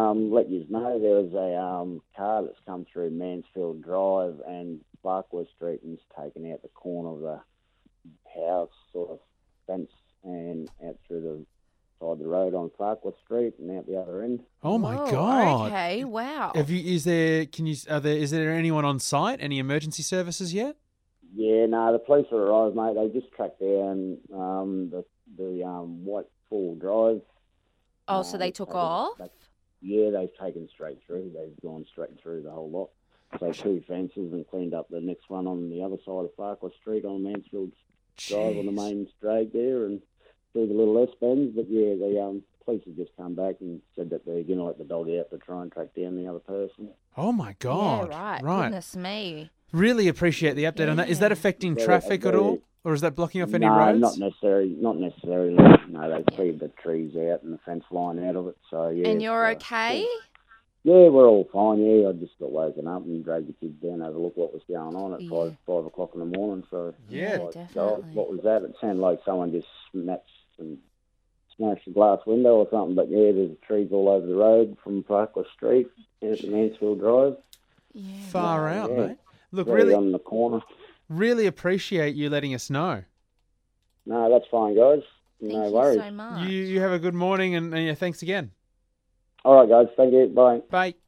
let you know there was a car that's come through Mansfield Drive and Farquhar Street and it's taken out the corner of the house sort of fence and out through the side of the road on Farquhar Street and out the other end. Oh my Whoa, God! Okay, wow. Is there anyone on site? Any emergency services yet? Yeah, no, the police have arrived, mate. They just tracked down the white four-wheel drive. Oh, so they took off? Yeah, they've taken straight through. They've gone straight through the whole lot. So 2 fences and cleaned up the next one on the other side of Farquhar Street on Mansfield Drive on the main drag there and through the little S-bends. But yeah, the police have just come back and said that they're going to let the dog out to try and track down the other person. Oh my God! Yeah, right. Goodness me. Really appreciate the update on that. Is that affecting traffic at all, or is that blocking off any no, roads? not necessarily. No, they cleared the trees out and the fence line out of it. So yeah. And you're okay? Yeah, we're all fine. Yeah, I just got woken up and dragged the kids down to have a look what was going on at 5 o'clock in the morning. So definitely. So what was that? It sounded like someone just smashed a glass window or something. But yeah, there's trees all over the road from Farquhar Street out to Mansfield Drive. Yeah. Far out, mate. Look, Right really on the corner. Really appreciate you letting us know. No, that's fine, guys. Thank no you worries. so much. You have a good morning and yeah, thanks again. All right, guys. Thank you. Bye. Bye.